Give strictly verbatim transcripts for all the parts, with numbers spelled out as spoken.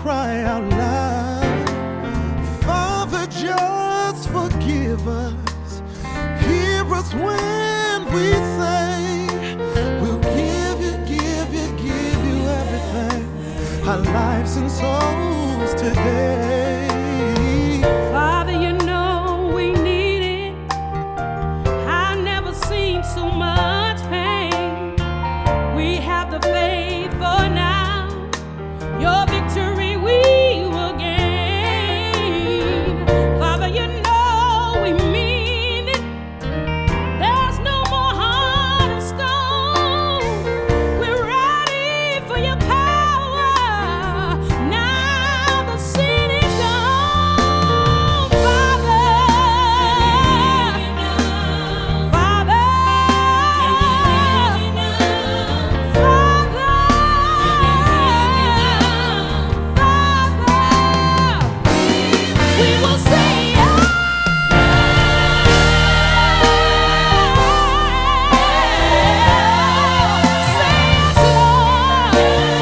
cry out loud. Father, just forgive us. Hear us when we say, we'll give you, give you, give you everything, our lives and souls today. Father, you know we need it. I've never seen so much pain. We have the faith for now. Your victory we will gain. Father, you know we mean it. There's no more heart of stone. We're ready for your power. Now the sin is gone. Father, Father, we will say yes. Say yes, Lord.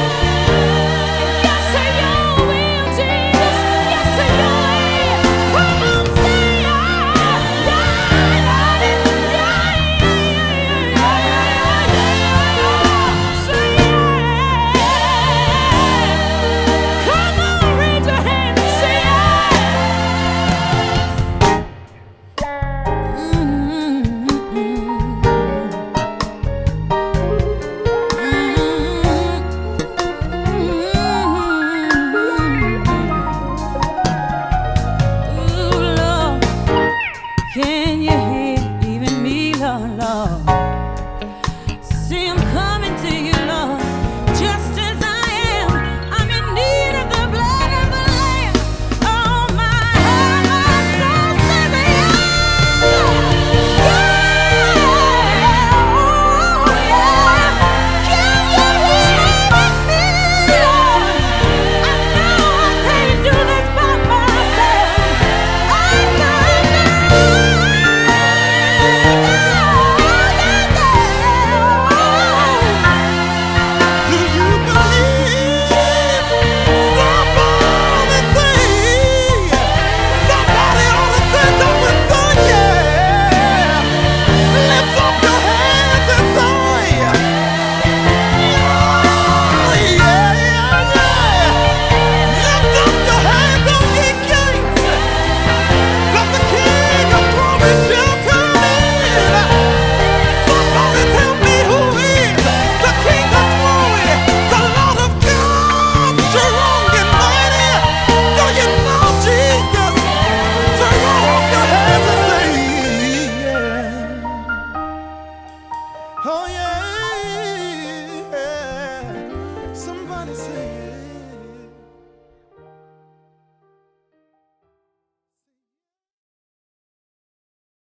Yes to your will, Jesus. Yes to your way. Come on, say yes. Yeah, yeah, yeah, yeah, yeah, yeah. Say yes. Come on, raise your hand and say can you hear even me, Lord, Lord? See, I'm coming to you, Lord, just as I am. I'm in need of the blood of the Lamb. Oh, my heart, my soul says yes. Yeah. Oh, yeah. Can you hear me, Lord? I know I can't do this by myself. I know. Do you believe? Somebody say, somebody ought to say, don't we say yeah? Lift up your hands and say, yeah, yeah, yeah. Lift up your hands, O ye gates, 'cause the King of glory shall come in. Somebody tell me who is the King of glory, the Lord of God, strong and mighty. Do you know Jesus? Throw up your hands and say, yeah. Oh, yeah.